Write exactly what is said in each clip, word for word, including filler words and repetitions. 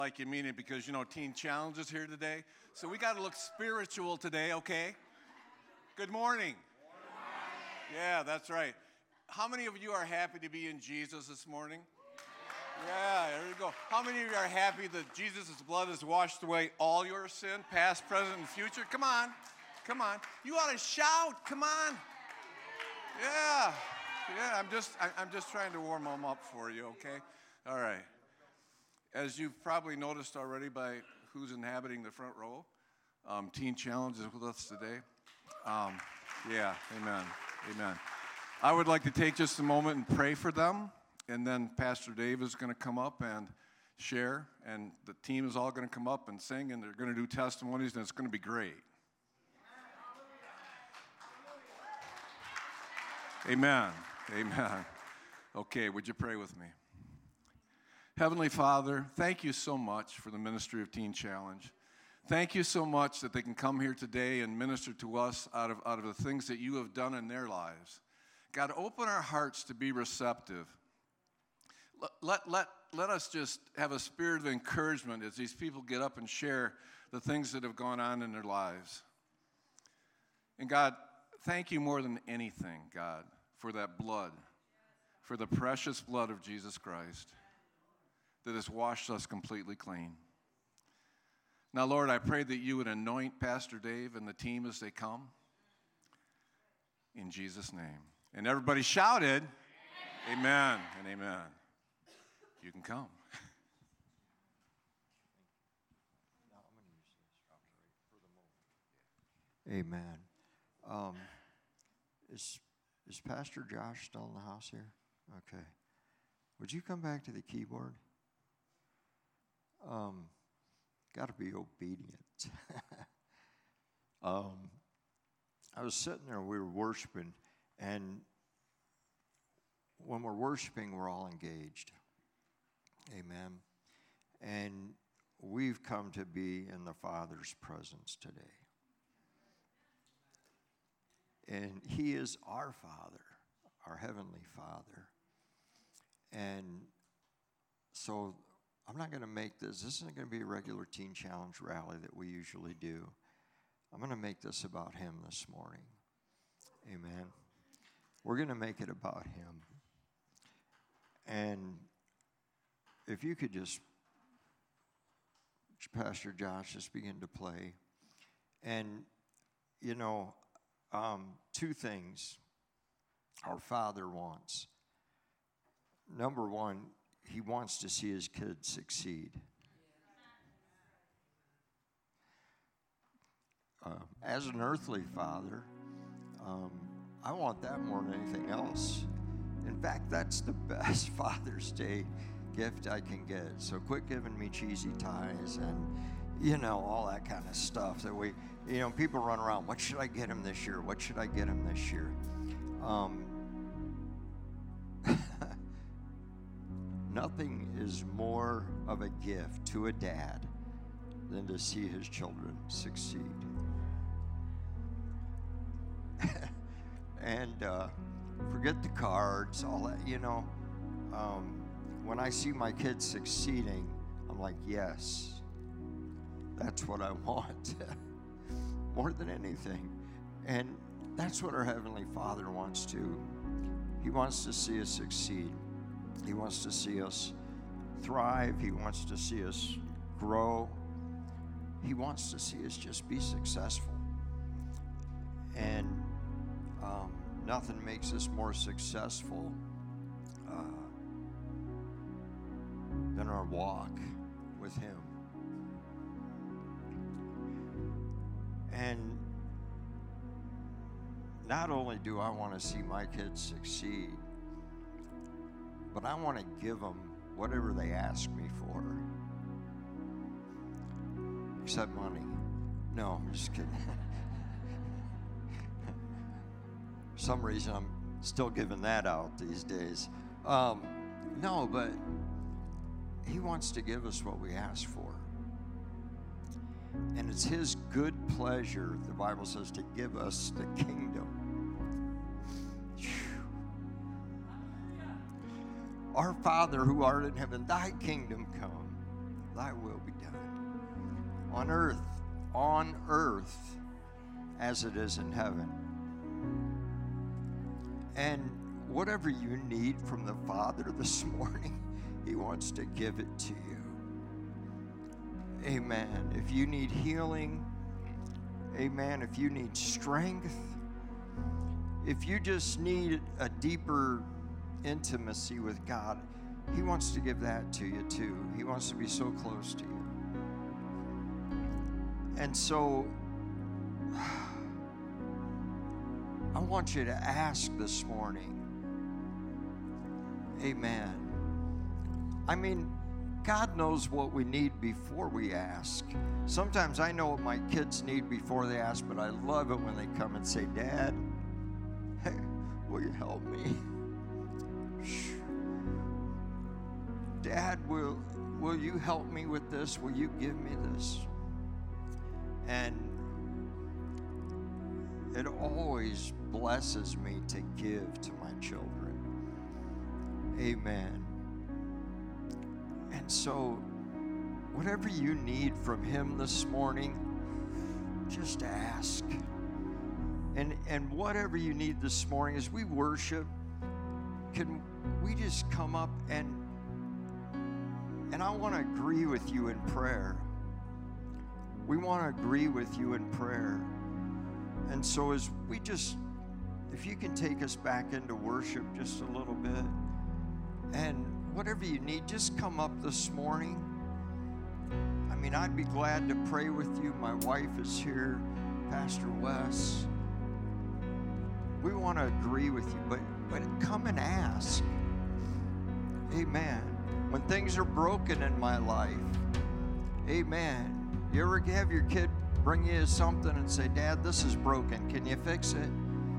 Like you mean it, because, you know, Teen Challenge is here today. So we got to look spiritual today, okay? Good morning. Yeah, that's right. How many of you are happy to be in Jesus this morning? Yeah, there you go. How many of you are happy that Jesus' blood has washed away all your sin, past, present, and future? Come on. Come on. You ought to shout. Come on. Yeah. Yeah, I'm just I'm just trying to warm them up for you, okay? All right. As you've probably noticed already by who's inhabiting the front row, um, Teen Challenge is with us today. Um, yeah, amen, amen. I would like to take just a moment and pray for them, and then Pastor Dave is going to come up and share, and the team is all going to come up and sing, and they're going to do testimonies, and it's going to be great. Amen, amen. Okay, would you pray with me? Heavenly Father, thank you so much for the ministry of Teen Challenge. Thank you so much that they can come here today and minister to us out of, out of the things that you have done in their lives. God, open our hearts to be receptive. Let, let, let, let us just have a spirit of encouragement as these people get up and share the things that have gone on in their lives. And God, thank you more than anything, God, for that blood, for the precious blood of Jesus Christ that has washed us completely clean. Now, Lord, I pray that you would anoint Pastor Dave and the team as they come. In Jesus' name. And everybody shouted, amen, amen and amen. You can come. Amen. Um, is, is Pastor Josh still in the house here? Okay. Would you come back to the keyboard? Um, got to be obedient. um, I was sitting there, we were worshiping, and when we're worshiping, we're all engaged. Amen. And we've come to be in the Father's presence today. And He is our Father, our Heavenly Father. And so I'm not going to make this, this isn't going to be a regular Teen Challenge rally that we usually do. I'm going to make this about Him this morning. Amen. We're going to make it about Him. And if you could just, Pastor Josh, just begin to play. And, you know, um, two things our Father wants. Number one, He wants to see His kids succeed. Uh, as an earthly father, um, I want that more than anything else. In fact, that's the best Father's Day gift I can get. So quit giving me cheesy ties and, you know, all that kind of stuff that we, you know, people run around, what should I get him this year? What should I get him this year? Um, Nothing is more of a gift to a dad than to see his children succeed. and uh, forget the cards, all that, you know. Um, when I see my kids succeeding, I'm like, yes, that's what I want more than anything. And that's what our Heavenly Father wants to. He wants to see us succeed. He wants to see us thrive. He wants to see us grow. He wants to see us just be successful. And um, nothing makes us more successful uh, than our walk with Him. And not only do I want to see my kids succeed, but I want to give them whatever they ask me for. Except money. No, I'm just kidding. For some reason, I'm still giving that out these days. Um, no, but He wants to give us what we ask for. And it's His good pleasure, the Bible says, to give us the kingdom. Our Father who art in heaven, thy kingdom come, thy will be done. On earth, on earth, as it is in heaven. And whatever you need from the Father this morning, He wants to give it to you. Amen. If you need healing, amen. If you need strength, if you just need a deeper intimacy with God, He wants to give that to you too. He wants to be so close to you. And so, I want you to ask this morning. Amen. I mean, God knows what we need before we ask. Sometimes I know what my kids need before they ask, but I love it when they come and say, Dad, hey, will you help me? Dad, will, will you help me with this? Will you give me this? And it always blesses me to give to my children. Amen. And so, whatever you need from Him this morning, just ask. And and whatever you need this morning, as we worship, can we just come up and and I want to agree with you in prayer. We want to agree with you in prayer. And so as we just, if you can take us back into worship just a little bit, and whatever you need, just come up this morning. I mean, I'd be glad to pray with you. My wife is here, Pastor Wes. We want to agree with you, but, but come and ask. Amen. When things are broken in my life, amen. You ever have your kid bring you something and say, Dad, this is broken. Can you fix it?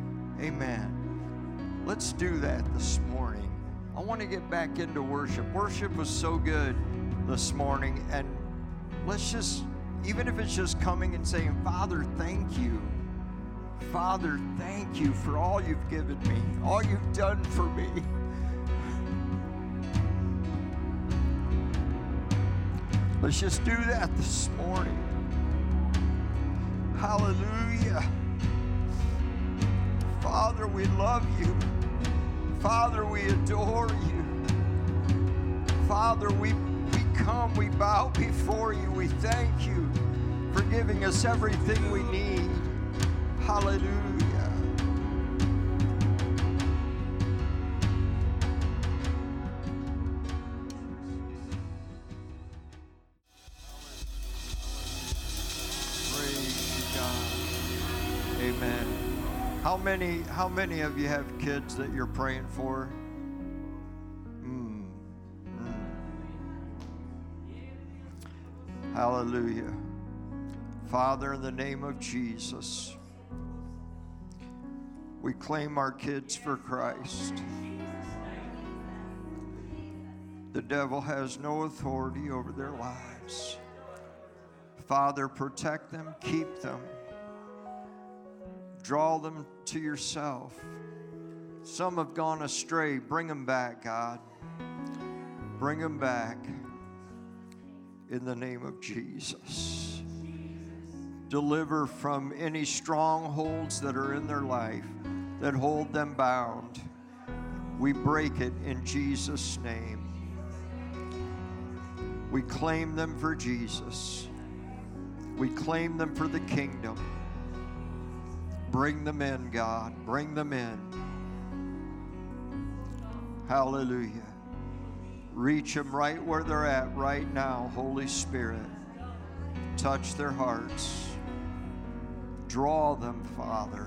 Amen. Let's do that this morning. I want to get back into worship. Worship was so good this morning. And let's just, even if it's just coming and saying, Father, thank you. Father, thank you for all you've given me, all you've done for me. Let's just do that this morning. Hallelujah. Father, we love you. Father, we adore you. Father, we, we come, we bow before you. We thank you for giving us everything we need. Hallelujah. How many, how many of you have kids that you're praying for? Mm. Mm. Hallelujah. Father, in the name of Jesus, we claim our kids for Christ. The devil has no authority over their lives. Father, protect them, keep them. Draw them to yourself. Some have gone astray. Bring them back, God. Bring them back in the name of Jesus. Deliver from any strongholds that are in their life that hold them bound. We break it in Jesus' name. We claim them for Jesus. We claim them for the kingdom. Bring them in, God. Bring them in. Hallelujah. Reach them right where they're at right now, Holy Spirit. Touch their hearts. Draw them, Father.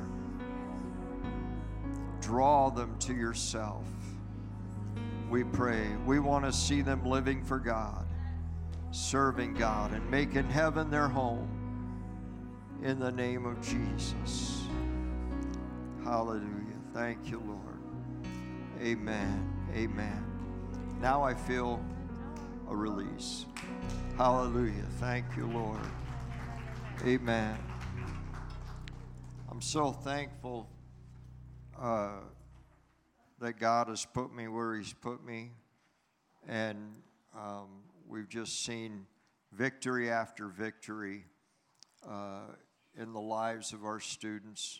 Draw them to yourself. We pray. We want to see them living for God, serving God, and making heaven their home. In the name of Jesus. Hallelujah. Thank you, Lord. Amen. Amen. Now I feel a release. Hallelujah. Thank you, Lord. Amen. I'm so thankful uh, that God has put me where He's put me. And um, we've just seen victory after victory uh, in the lives of our students.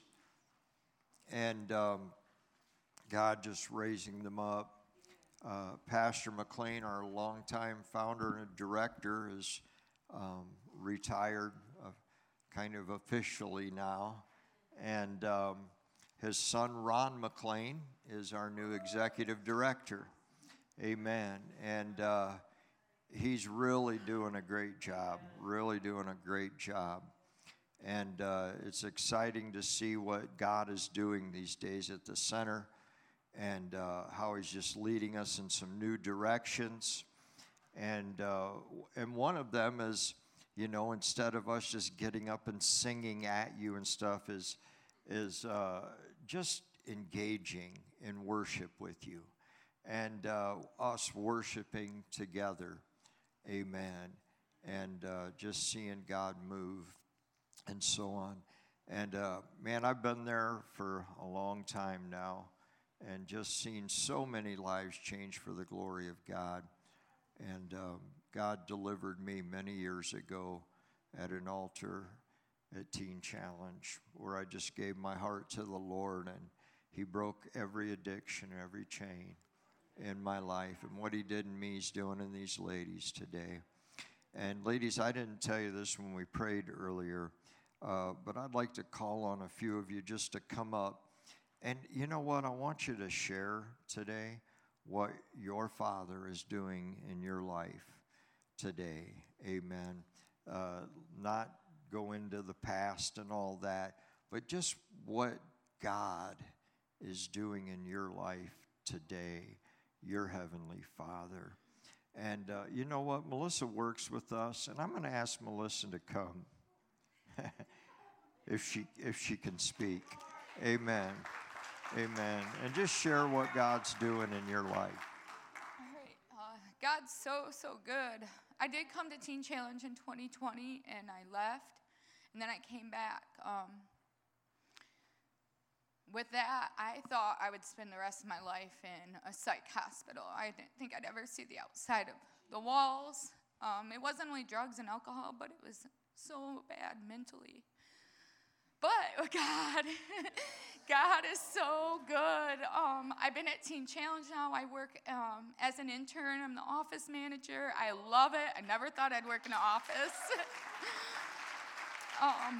And um, God just raising them up. Uh, Pastor McLean, our longtime founder and director, is um, retired uh, kind of officially now. And um, his son, Ron McLean, is our new executive director. Amen. And uh, he's really doing a great job, really doing a great job. And uh, it's exciting to see what God is doing these days at the center, and uh, how he's just leading us in some new directions. And uh, and one of them is, you know, instead of us just getting up and singing at you and stuff, is, is uh, just engaging in worship with you. And uh, us worshiping together. Amen. And uh, just seeing God move and so on. And uh, man, I've been there for a long time now, and just seen so many lives change for the glory of God. And um, God delivered me many years ago at an altar at Teen Challenge, where I just gave my heart to the Lord, and he broke every addiction, every chain in my life. And what he did in me, he's doing in these ladies today. And ladies, I didn't tell you this when we prayed earlier, uh, but I'd like to call on a few of you just to come up. And you know what? I want you to share today what your Father is doing in your life today. Amen. Uh, not go into the past and all that, but just what God is doing in your life today, your Heavenly Father. And uh, you know what? Melissa works with us, and I'm going to ask Melissa to come if she if she can speak. Amen. Amen. And just share what God's doing in your life. All right. Uh, God's so, so good. I did come to Teen Challenge in twenty twenty, and I left, and then I came back. Um, with that, I thought I would spend the rest of my life in a psych hospital. I didn't think I'd ever see the outside of the walls. Um, it wasn't only drugs and alcohol, but it was so bad mentally. But God, God is so good. Um, I've been at Teen Challenge now. I work um, as an intern. I'm the office manager. I love it. I never thought I'd work in an office. um,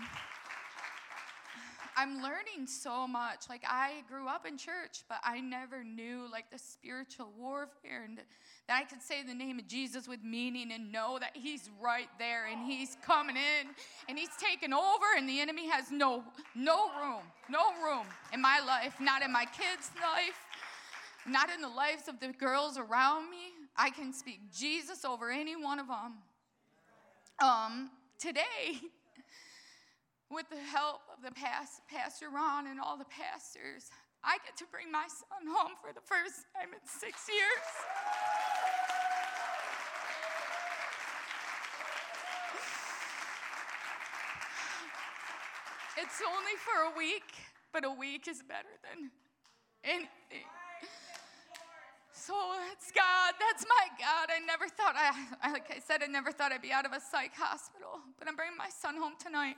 I'm learning so much. Like, I grew up in church, but I never knew, like, the spiritual warfare, and that I could say the name of Jesus with meaning and know that he's right there and he's coming in and he's taking over, and the enemy has no no room, no room in my life, not in my kids' life, not in the lives of the girls around me. I can speak Jesus over any one of them. Um, today, with the help of the past, Pastor Ron and all the pastors, I get to bring my son home for the first time in six years. It's only for a week, but a week is better than anything. So that's God. That's my God. I never thought, I, like I said, I never thought I'd be out of a psych hospital, but I'm bringing my son home tonight.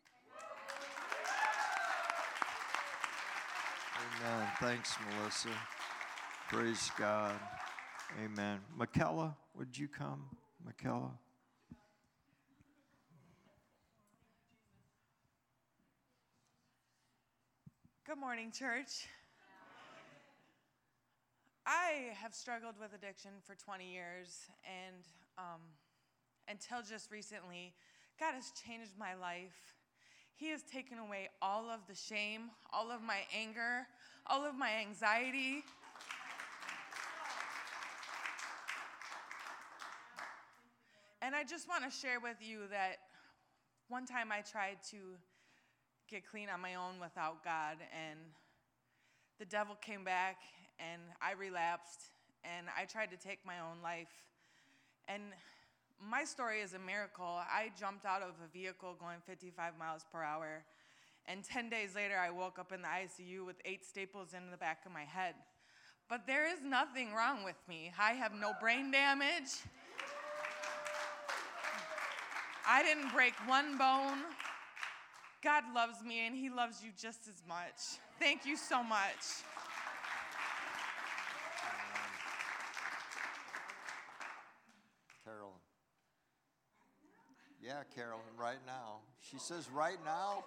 Amen. Thanks, Melissa. Praise God. Amen. Michaela, would you come? Michaela. Good morning, church. I have struggled with addiction for twenty years, and um, until just recently, God has changed my life. He has taken away all of the shame, all of my anger, all of my anxiety. And I just want to share with you that one time I tried to get clean on my own without God, and the devil came back, and I relapsed, and I tried to take my own life. And my story is a miracle. I jumped out of a vehicle going fifty-five miles per hour, and ten days later, I woke up in the I C U with eight staples in the back of my head. But there is nothing wrong with me. I have no brain damage. I didn't break one bone. God loves me, and he loves you just as much. Thank you so much. Carolyn. Yeah, Carolyn, right now. She says right now.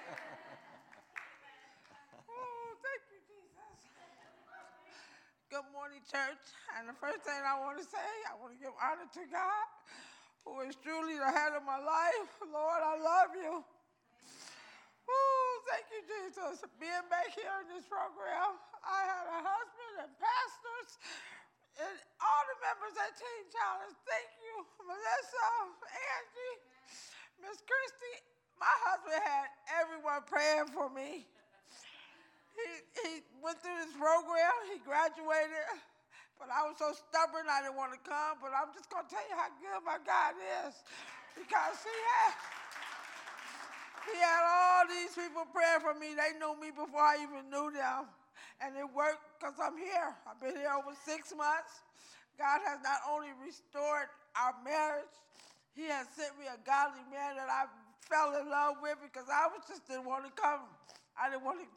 Oh, thank you, Jesus. Good morning, church. And the first thing I want to say, I want to give honor to God, who is truly the head of my life. Lord, I love you. Oh, thank you, Jesus. Being back here in this program, I had a husband and pastors and all the members at Teen Challenge. Thank you, Melissa, Angie, Miss Christy. My husband had everyone praying for me. He, he went through this program, he graduated, but I was so stubborn I didn't want to come, but I'm just going to tell you how good my God is, because he had, he had all these people praying for me. They knew me before I even knew them, and it worked because I'm here. I've been here over six months. God has not only restored our marriage, he has sent me a godly man that I fell in love with, because I was just didn't want to come. I didn't want to.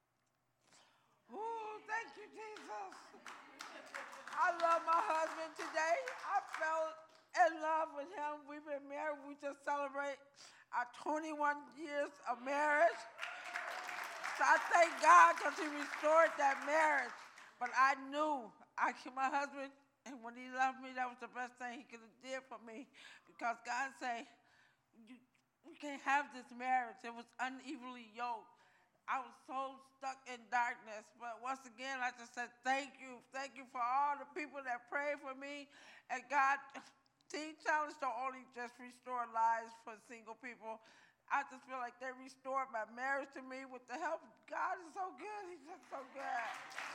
Ooh, thank you, Jesus. I love my husband today. I fell in love with him. We've been married. We just celebrate our twenty-one years of marriage. So I thank God because he restored that marriage. But I knew I, my husband, and when he loved me, that was the best thing he could have did for me. Because God said, you, we can't have this marriage. It was unevenly yoked. I was so stuck in darkness. But once again, I just said, thank you. Thank you for all the people that prayed for me. And God, Teen Challenge don't only just restore lives for single people. I just feel like they restored my marriage to me with the help. God is so good. He's just so good.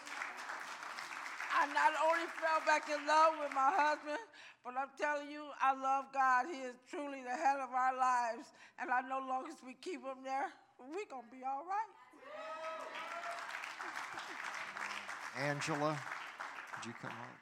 I not only fell back in love with my husband, but I'm telling you, I love God. He is truly the head of our lives. And I know as long as we keep him there, we're going to be all right. Angela, would you come up?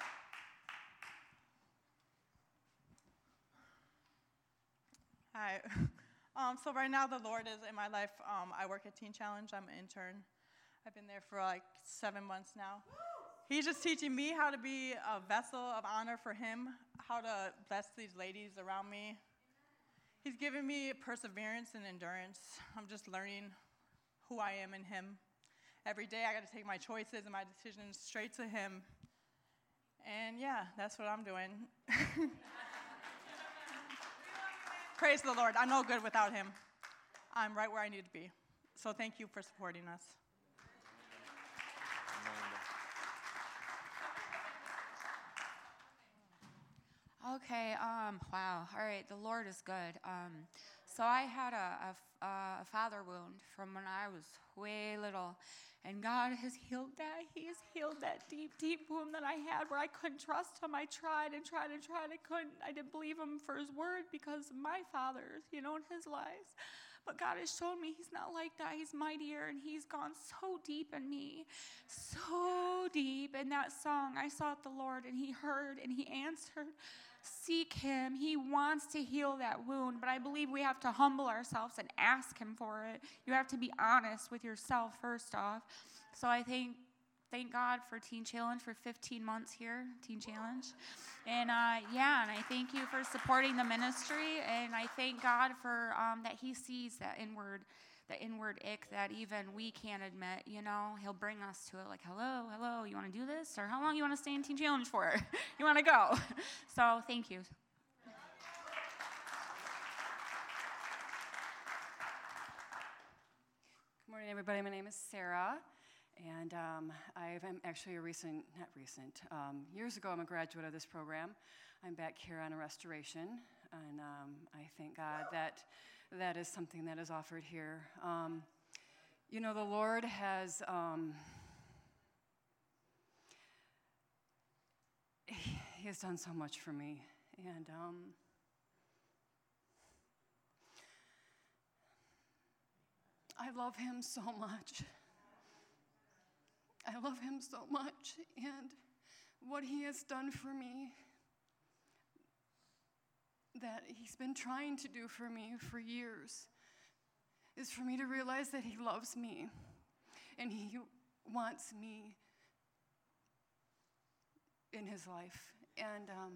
Hi. Um, so right now the Lord is in my life. Um, I work at Teen Challenge. I'm an intern. I've been there for like seven months now. He's just teaching me how to be a vessel of honor for him, how to bless these ladies around me. He's given me perseverance and endurance. I'm just learning who I am in him. Every day I got to take my choices and my decisions straight to him. And yeah, that's what I'm doing. Praise the Lord. I'm no good without him. I'm right where I need to be. So thank you for supporting us. Okay, um, wow. All right, the Lord is good. Um, so I had a, a, a father wound from when I was way little, and God has healed that. He has healed that deep, deep wound that I had where I couldn't trust him. I tried and tried and tried. I couldn't. I didn't believe him for his word because of my father, you know, and his lies. But God has shown me he's not like that. He's mightier, and he's gone so deep in me, so deep. In that song, I sought the Lord, and he heard, and he answered. Seek him. He wants to heal that wound, but I believe we have to humble ourselves and ask him for it. You have to be honest with yourself first off. So I thank, thank God for Teen Challenge for fifteen months here, Teen Challenge. And uh, yeah, and I thank you for supporting the ministry, and I thank God for um, that he sees that inward the inward ick that even we can't admit, you know. He'll bring us to it like, hello, hello, you want to do this? Or how long you want to stay in Teen Challenge for? You want to go? So thank you. Good morning, everybody. My name is Sarah, and um, I've, I'm actually a recent, not recent, um, years ago I'm a graduate of this program. I'm back here on a restoration, and um, I thank God that that is something that is offered here. Um, you know, the Lord has, um, he has done so much for me, and um, I love him so much. I love him so much, and what he has done for me, that he's been trying to do for me for years is for me to realize that he loves me and he wants me in his life. And um,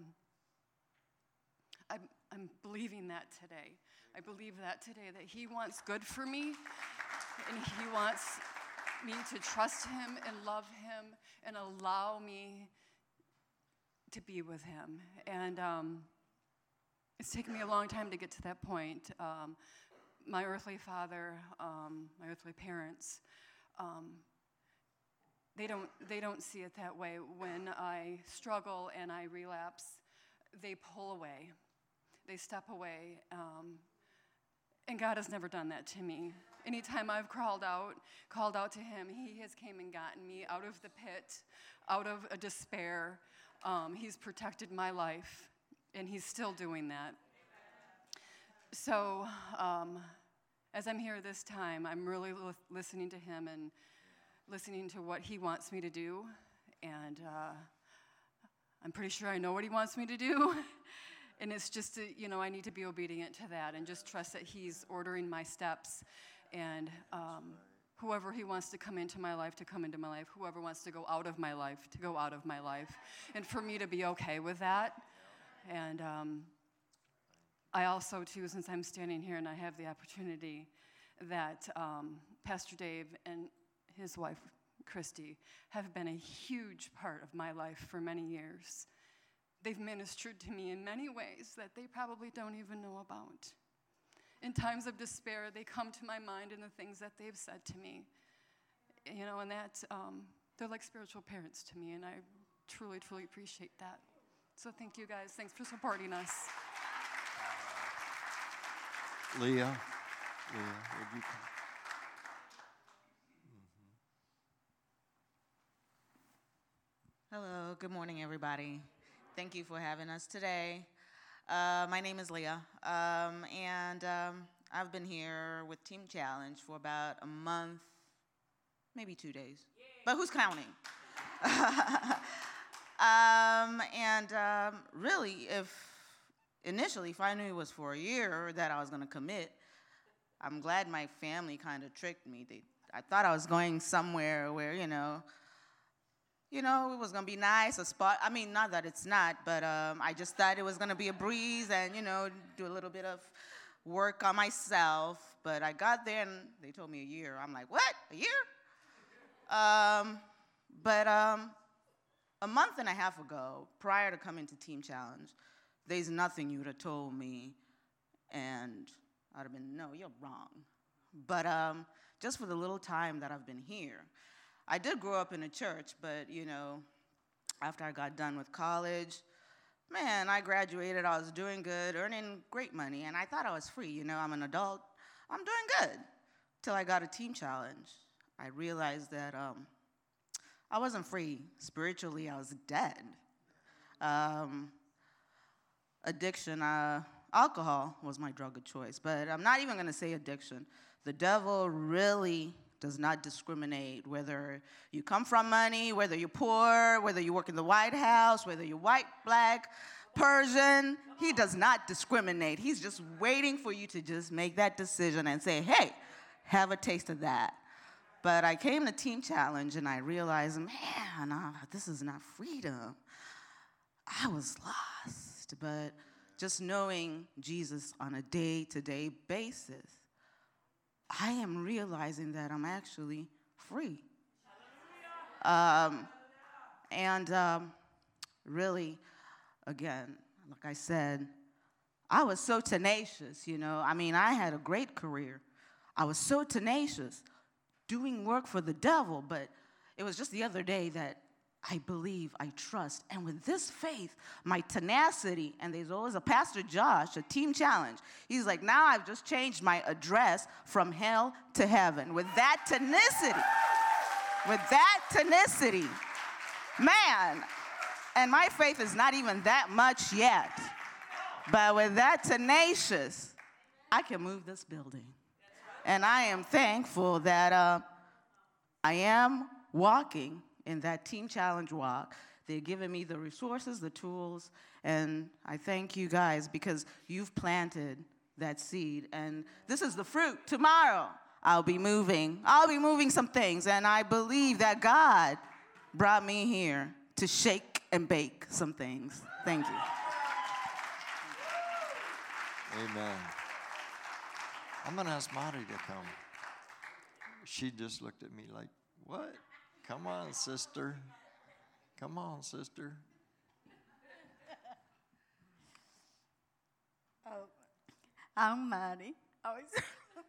I'm, I'm believing that today. I believe that today, that he wants good for me, and he wants me to trust him and love him and allow me to be with him. And um, it's taken me a long time to get to that point. Um, my earthly father, um, my earthly parents, um, they don't, they don't see it that way. When I struggle and I relapse, they pull away. They step away. Um, and God has never done that to me. Anytime I've crawled out, called out to him, he has came and gotten me out of the pit, out of a despair. Um, he's protected my life, and he's still doing that. So um, as I'm here this time, I'm really li- listening to him and listening to what he wants me to do. And uh, I'm pretty sure I know what he wants me to do. And it's just, to, you know, I need to be obedient to that and just trust that he's ordering my steps. And um, whoever he wants to come into my life, to come into my life. Whoever wants to go out of my life, to go out of my life. And for me to be okay with that. And um, I also, too, since I'm standing here and I have the opportunity, that um, Pastor Dave and his wife, Christy, have been a huge part of my life for many years. They've ministered to me in many ways that they probably don't even know about. In times of despair, they come to my mind in the things that they've said to me. You know, and that, um, they're like spiritual parents to me, and I truly, truly appreciate that. So thank you guys. Thanks for supporting us. Leah, Leah, would you come? Hello, good morning, everybody. Thank you for having us today. Uh, my name is Leah, um, and um, I've been here with Team Challenge for about a month, maybe two days, but who's counting? um, and um, really, if initially, if I knew it was for a year that I was going to commit, I'm glad my family kind of tricked me. They, I thought I was going somewhere where, you know, You know, it was going to be nice, a spot. I mean, not that it's not, but um, I just thought it was going to be a breeze and, you know, do a little bit of work on myself. But I got there, and they told me a year. I'm like, what, a year? Um, but um, a month and a half ago, prior to coming to Team Challenge, there's nothing you would have told me, and I'd have been, no, you're wrong. But um, just for the little time that I've been here, I did grow up in a church, but, you know, after I got done with college, man, I graduated, I was doing good, earning great money, and I thought I was free. You know, I'm an adult, I'm doing good. Till I got a Team Challenge. I realized that um, I wasn't free. Spiritually, I was dead. Um, addiction, uh, alcohol was my drug of choice, but I'm not even gonna say addiction. The devil really does not discriminate whether you come from money, whether you're poor, whether you work in the White House, whether you're white, black, Persian. He does not discriminate. He's just waiting for you to just make that decision and say, hey, have a taste of that. But I came to Team Challenge and I realized, man, uh, this is not freedom. I was lost. But just knowing Jesus on a day-to-day basis, I am realizing that I'm actually free. Um, and um, really, again, like I said, I was so tenacious, you know. I mean, I had a great career. I was so tenacious doing work for the devil, but it was just the other day that I believe, I trust. And with this faith, my tenacity, and there's always a Pastor Josh, a Team Challenge. He's like, now I've just changed my address from hell to heaven. With that tenacity, with that tenacity, man, and my faith is not even that much yet. But with that tenacious, I can move this building. And I am thankful that uh, I am walking in that Team Challenge walk. They're giving me the resources, the tools, and I thank you guys because you've planted that seed. And this is the fruit. Tomorrow, I'll be moving. I'll be moving some things, and I believe that God brought me here to shake and bake some things. Thank you. Amen. I'm going to ask Marty to come. She just looked at me like, what? Come on, sister. Come on, sister. Oh, I'm Mary. Oh, it's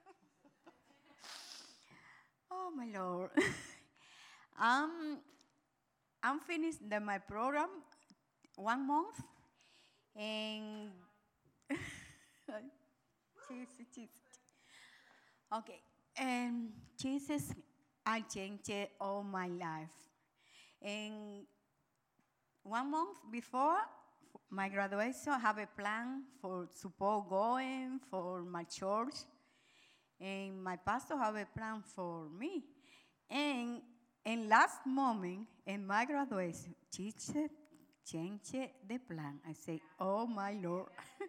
oh my Lord. um, I'm finished the, my program one month, and Jesus, Jesus. Okay, and Jesus, I changed all my life. And one month before my graduation, I have a plan for support going for my church, and my pastor have a plan for me. And in last moment, in my graduation, Jesus changed the plan. I say, oh my Lord.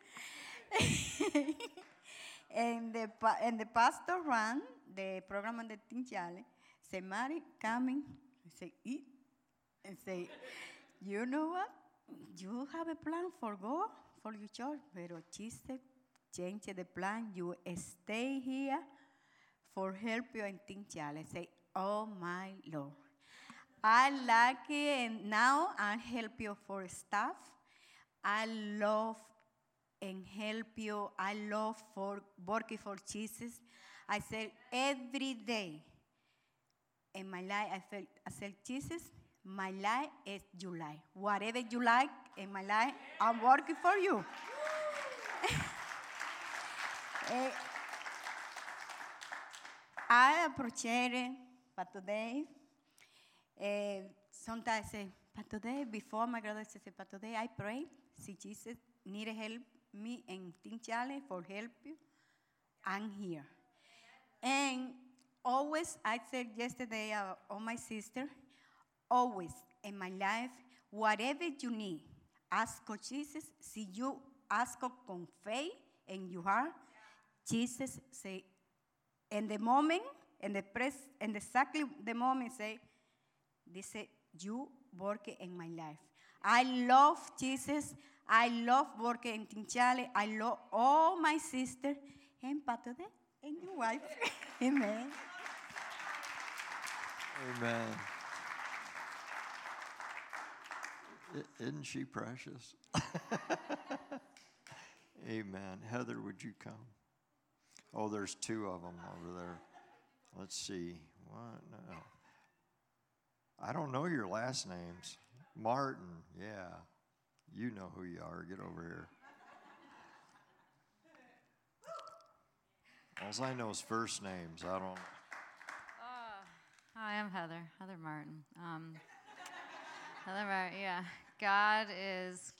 and, the, and the pastor ran the program on the Teen Challenge. Say, Mary, coming. I say, eat. And say, you know what? You have a plan for go for your church, but Jesus changed the plan. You stay here for help you in Teen Challenge. Say, oh my Lord. I like it, and now I help you for staff. I love and help you. I love for working for Jesus. I say every day in my life, I felt I said, Jesus, my life is your life. Whatever you like in my life, I'm working for you. uh, I appreciate it, but today, uh, sometimes I say, but today, before my graduation, I say, but today I pray, see Jesus need help me in Teen Challenge for help you. I'm here. And always, I said yesterday uh, on my sister, always in my life, whatever you need, ask for Jesus. See, you ask con faith in your heart. Jesus say, in the moment, in the press, in exactly the moment, say, they say, you work in my life. I love Jesus. I love working in Teen Challenge. I love all my sisters and Patode and your wife. Amen. Amen. I- isn't she precious? Amen. Heather, would you come? Oh, there's two of them over there. Let's see. What? No. I don't know your last names. Martin, yeah. You know who you are. Get over here. All I know is first names. I don't. Uh, hi, I'm Heather. Heather Martin. Um, Heather Martin. Yeah. God is.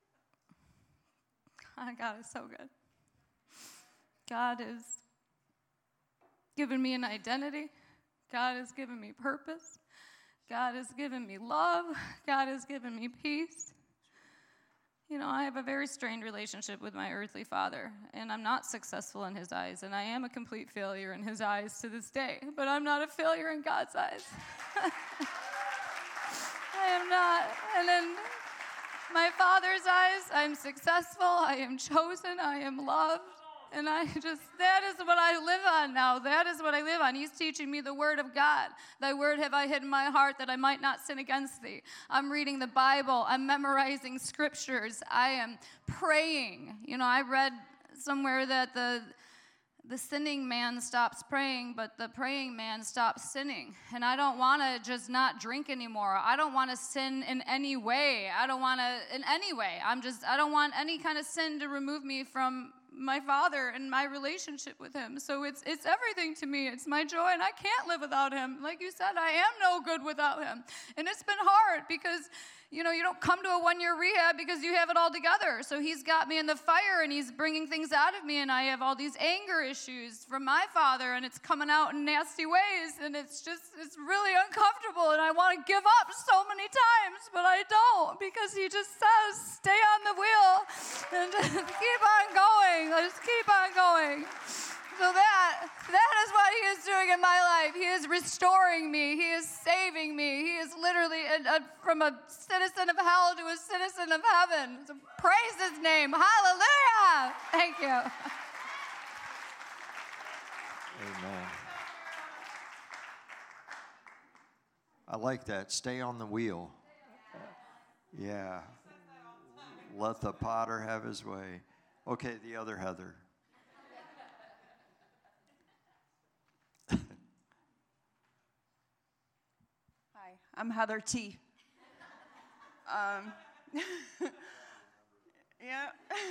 God is so good. God has given me an identity. God has given me purpose. God has given me love. God has given me peace. You know, I have a very strained relationship with my earthly father, and I'm not successful in his eyes, and I am a complete failure in his eyes to this day, but I'm not a failure in God's eyes. I am not. And in my father's eyes, I'm successful, I am chosen, I am loved. And I just, that is what I live on now. That is what I live on. He's teaching me the word of God. Thy word have I hid in my heart that I might not sin against thee. I'm reading the Bible. I'm memorizing scriptures. I am praying. You know, I read somewhere that the the sinning man stops praying, but the praying man stops sinning. And I don't want to just not drink anymore. I don't want to sin in any way. I don't want to, in any way. I'm just, I don't want any kind of sin to remove me from my father and my relationship with him. So it's it's everything to me. It's my joy, and I can't live without him. Like you said, I am no good without him. And it's been hard because, you know, you don't come to a one-year rehab because you have it all together. So he's got me in the fire, and he's bringing things out of me, and I have all these anger issues from my father, and it's coming out in nasty ways, and it's just, it's really uncomfortable, and I want to give up so many times, but I don't, because he just says, stay on the wheel and just keep on going. Let's keep on going. So that, that is what he is doing in my life. He is restoring me. He is saving me. He is literally a, a, from a citizen of hell to a citizen of heaven. So praise his name. Hallelujah. Thank you. Amen. I like that. Stay on the wheel. Yeah. Let the potter have his way. Okay, the other Heather. Hi, I'm Heather T. Um, yeah.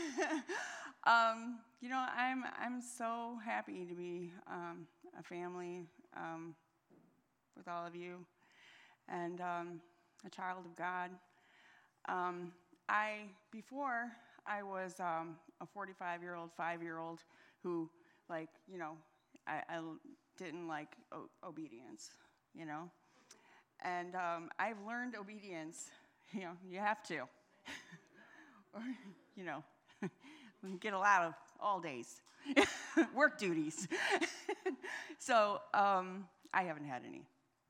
um, you know, I'm I'm so happy to be um, a family um, with all of you, and um, a child of God. Um, I before I was um, a forty-five-year-old, five-year-old who, like, you know, I, I didn't like o- obedience, you know. And um, I've learned obedience, you know, you have to. Or, you know, we can get a lot of all days, work duties. So um, I haven't had any.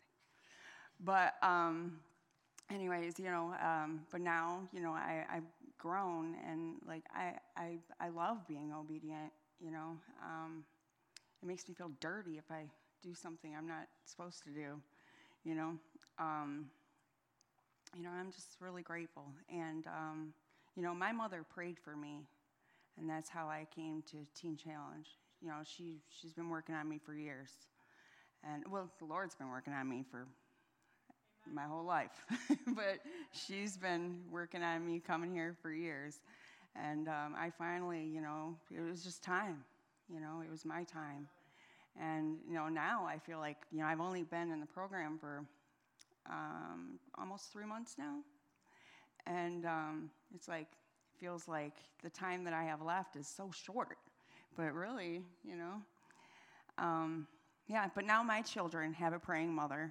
But um, anyways, you know, um, but now, you know, I, I've grown, and, like, I, I, I love being obedient, you know. Um, it makes me feel dirty if I do something I'm not supposed to do, you know. Um, you know, I'm just really grateful. And, um, you know, my mother prayed for me, and that's how I came to Teen Challenge. You know, she, she's been working on me for years. And, well, the Lord's been working on me for my whole life. But she's been working on me coming here for years. And um, I finally, you know, it was just time. You know, it was my time. And, you know, now I feel like, you know, I've only been in the program for um, almost three months now. And um, it's like, feels like the time that I have left is so short. But really, you know, um, yeah, but now my children have a praying mother.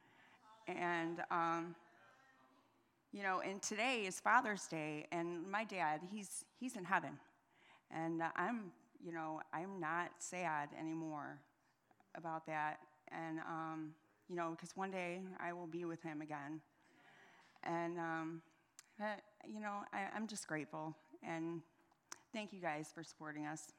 And, um, you know, and today is Father's Day, and my dad, he's he's in heaven. And uh, I'm, you know, I'm not sad anymore about that. And, um, you know, because one day I will be with him again. And, um, uh, you know, I, I'm just grateful. And thank you guys for supporting us.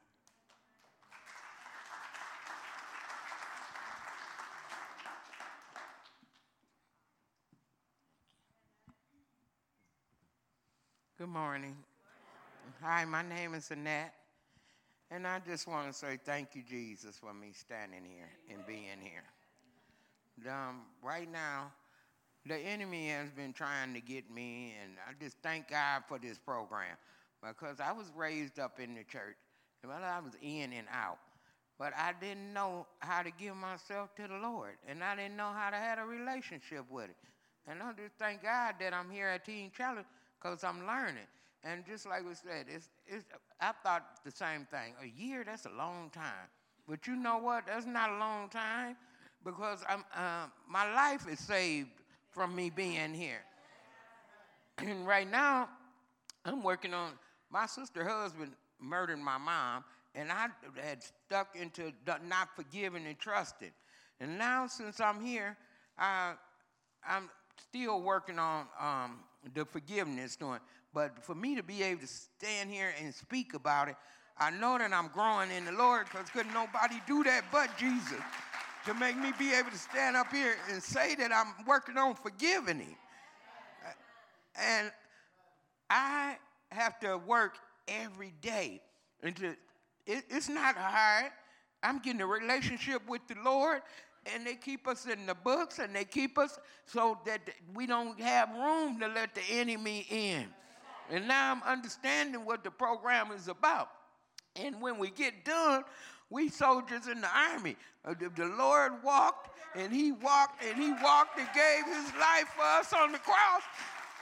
Good morning. Hi, my name is Annette, and I just want to say thank you, Jesus, for me standing here and being here. Um, right now, the enemy has been trying to get me, and I just thank God for this program, because I was raised up in the church, but I was in and out, but I didn't know how to give myself to the Lord, and I didn't know how to have a relationship with it. And I just thank God that I'm here at Teen Challenge, because I'm learning. And just like we said, it's, it's, I thought the same thing. A year, that's a long time. But you know what? That's not a long time, because I'm, uh, my life is saved from me being here. And right now, I'm working on, my sister's husband murdered my mom, and I had stuck into not forgiving and trusting. And now, since I'm here, I, I'm still working on um, the forgiveness doing. But for me to be able to stand here and speak about it, I know that I'm growing in the Lord, because couldn't nobody do that but Jesus to make me be able to stand up here and say that I'm working on forgiving him. And I have to work every day. And to, it, it's not hard. I'm getting a relationship with the Lord, and they keep us in the books, and they keep us so that we don't have room to let the enemy in. And now I'm understanding what the program is about. And when we get done, we soldiers in the army. Uh, the, the Lord walked, and he walked, and he walked and gave his life for us on the cross.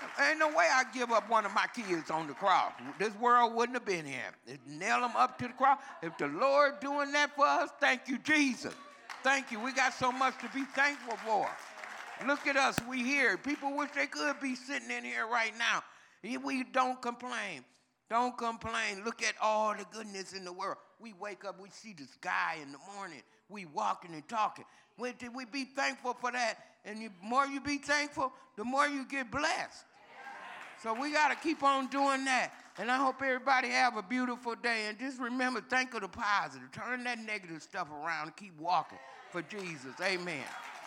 Ain't no way I'd give up one of my kids on the cross. This world wouldn't have been here. They'd nail them up to the cross. If the Lord doing that for us, thank you, Jesus. Thank you. We got so much to be thankful for. Look at us. We here. People wish they could be sitting in here right now. We don't complain. Don't complain. Look at all the goodness in the world. We wake up, we see the sky in the morning. We walking and talking. We, we be thankful for that. And the more you be thankful, the more you get blessed. So we got to keep on doing that. And I hope everybody have a beautiful day. And just remember, think of the positive. Turn that negative stuff around and keep walking for Jesus. Amen.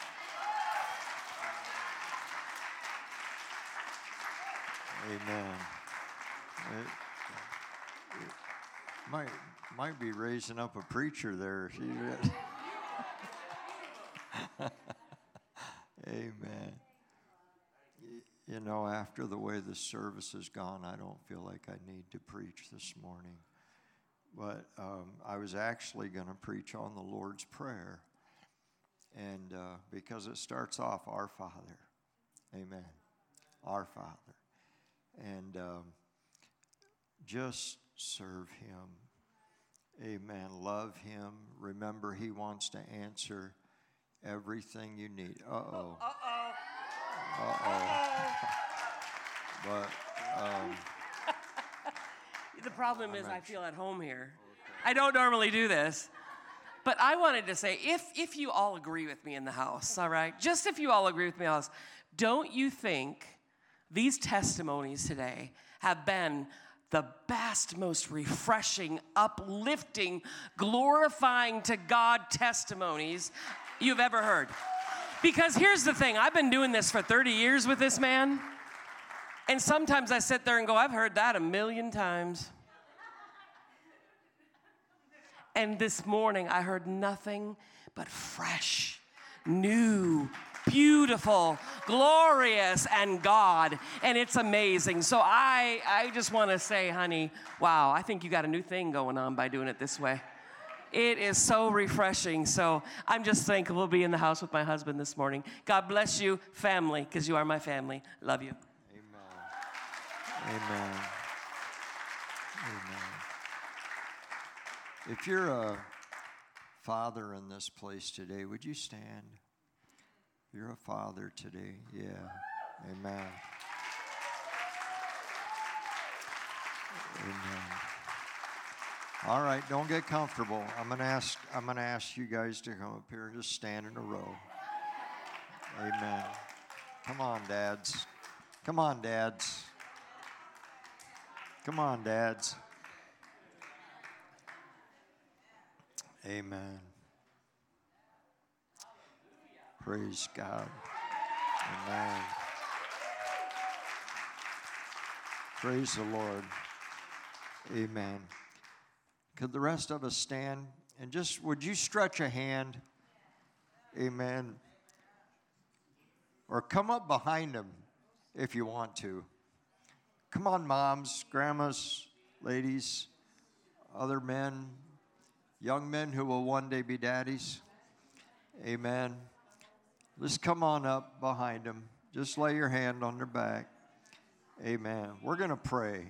Amen. It, it might, might be raising up a preacher there. Amen. You know, after the way the service has gone, I don't feel like I need to preach this morning. But um, I was actually going to preach on the Lord's Prayer. And uh, because it starts off, Our Father. Amen. Our Father. And um, just serve Him. Amen. Love Him. Remember, He wants to answer everything you need. Uh-oh. Uh-oh. Uh-oh. But um, the problem is I feel at home here. I don't normally do this. But I wanted to say, if if you all agree with me in the house, all right? Just if you all agree with me in the house, don't you think these testimonies today have been the best, most refreshing, uplifting, glorifying to God testimonies you've ever heard? Because here's the thing, I've been doing this for thirty years with this man, and sometimes I sit there and go, I've heard that a million times. And this morning I heard nothing but fresh, new, beautiful, glorious, and God, and it's amazing. So I, I just want to say, honey, wow, I think you got a new thing going on by doing it this way. It is so refreshing. So I'm just thankful to be in the house with my husband this morning. God bless you, family, because you are my family. Love you. Amen. Amen. Amen. If you're a father in this place today, would you stand? If you're a father today, yeah. Amen. Amen. All right, don't get comfortable. I'm gonna ask. I'm gonna ask you guys to come up here and just stand in a row. Amen. Come on, dads. Come on, dads. Come on, dads. Amen. Praise God. Amen. Praise the Lord. Amen. Could the rest of us stand and just, would you stretch a hand? Amen. Or come up behind them if you want to. Come on, moms, grandmas, ladies, other men, young men who will one day be daddies. Amen. Just come on up behind them. Just lay your hand on their back. Amen. We're going to pray.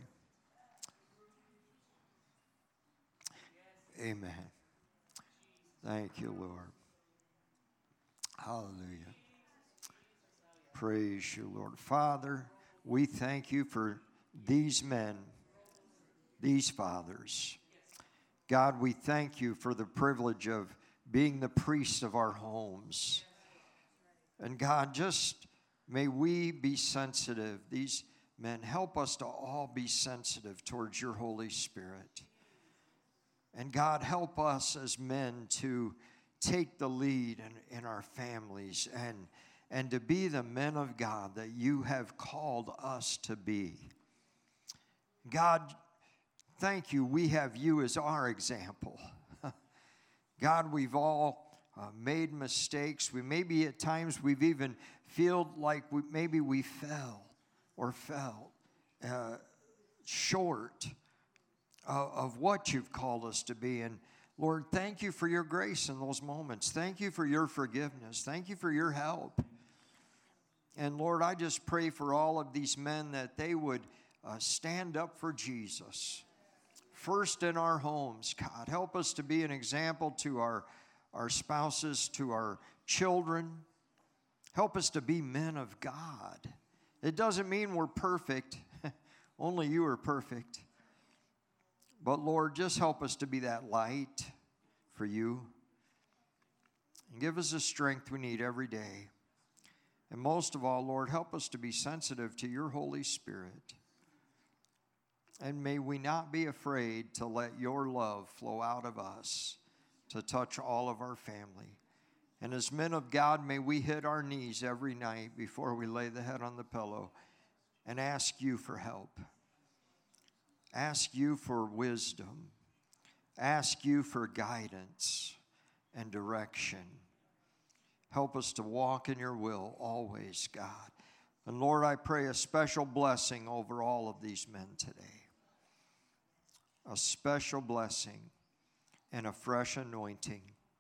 Amen. Thank you, Lord. Hallelujah. Praise you, Lord. Father, we thank you for these men, these fathers. God, we thank you for the privilege of being the priest of our homes. And God, just may we be sensitive. These men, help us to all be sensitive towards your Holy Spirit. And God, help us as men to take the lead in, in our families and, and to be the men of God that you have called us to be. God, thank you. We have you as our example. God, we've all uh, made mistakes. We maybe at times we've even felt like we, maybe we fell or fell uh, short of, of what you've called us to be. And Lord, thank you for your grace in those moments. Thank you for your forgiveness. Thank you for your help. And Lord, I just pray for all of these men that they would uh, stand up for Jesus. First in our homes, God. Help us to be an example to our, our spouses, to our children. Help us to be men of God. It doesn't mean we're perfect. Only you are perfect. But Lord, just help us to be that light for you. And give us the strength we need every day. And most of all, Lord, help us to be sensitive to your Holy Spirit. And may we not be afraid to let your love flow out of us to touch all of our family. And as men of God, may we hit our knees every night before we lay the head on the pillow and ask you for help. Ask you for wisdom. Ask you for guidance and direction. Help us to walk in your will always, God. And Lord, I pray a special blessing over all of these men today. A special blessing and a fresh anointing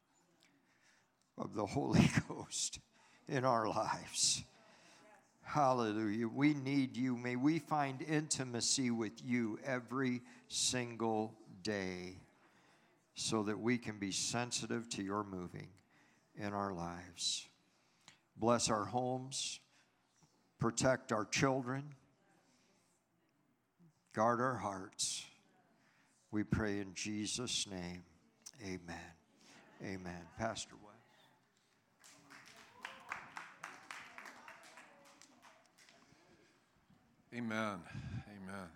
of the Holy Ghost in our lives. Hallelujah. We need you. May we find intimacy with you every single day so that we can be sensitive to your moving in our lives. Bless our homes. Protect our children. Guard our hearts. We pray in Jesus' name. Amen. Amen. Pastor West. Amen. Amen.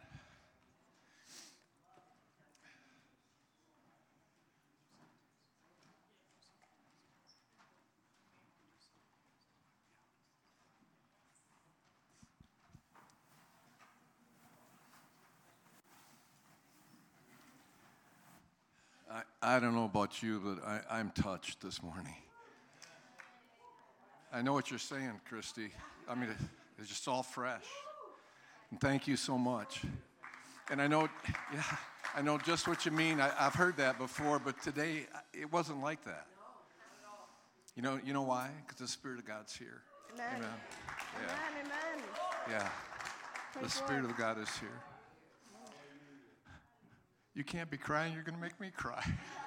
I, I don't know about you, but I, I'm touched this morning. I know what you're saying, Christy. I mean, it's just all fresh. And thank you so much. And I know, yeah, I know just what you mean. I, I've heard that before, but today it wasn't like that. You know, you know why? Because the Spirit of God's here. Amen. Amen. Yeah. Amen. Amen. Yeah. Praise The Spirit Lord. of God is here. You can't be crying. You're going to make me cry.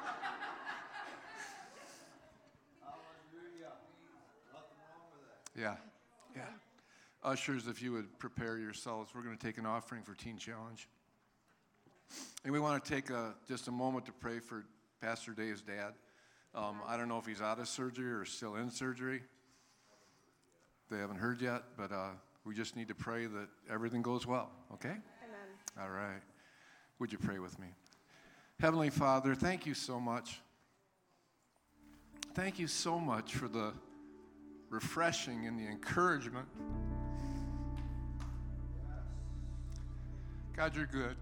Yeah. Yeah. Ushers, if you would prepare yourselves, we're going to take an offering for Teen Challenge. And we want to take a, just a moment to pray for Pastor Dave's dad. Um, I don't know if he's out of surgery or still in surgery. They haven't heard yet, but uh, we just need to pray that everything goes well, okay? Amen. All right. Would you pray with me? Heavenly Father, thank you so much. Thank you so much for the refreshing and the encouragement. God, you're good.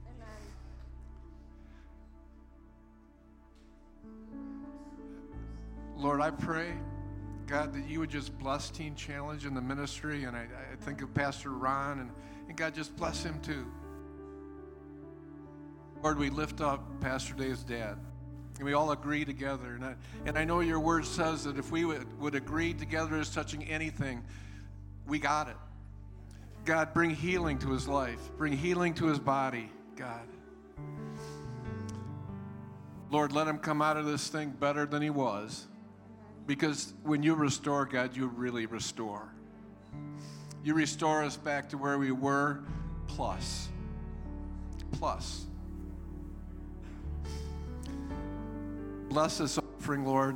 Lord, I pray, God, that you would just bless Teen Challenge and the ministry, and I, I think of Pastor Ron, and, and God, just bless him too. Lord, we lift up Pastor Dave's dad, and we all agree together. And I, and I know your word says that if we would, would agree together as touching anything, we got it. God, bring healing to his life. Bring healing to his body, God. Lord, let him come out of this thing better than he was. Because when you restore, God, you really restore. You restore us back to where we were, plus. Plus. Bless this offering, Lord.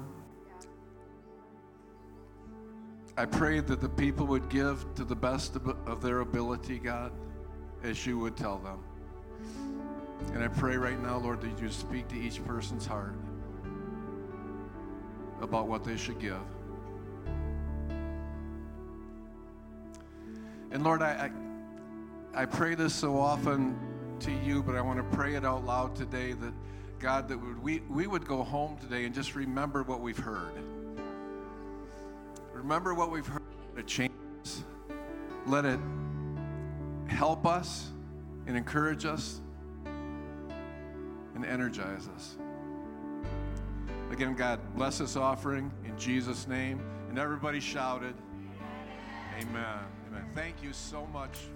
I pray that the people would give to the best of their ability, God, as you would tell them. And I pray right now, Lord, that you speak to each person's heart about what they should give. And Lord, I, I, I pray this so often to you, but I want to pray it out loud today that, God, that we, we would go home today and just remember what we've heard. Remember what we've heard. Let it change us. Let it help us and encourage us and energize us. Again, God, bless this offering in Jesus' name. And everybody shouted, Amen. Amen. Thank you so much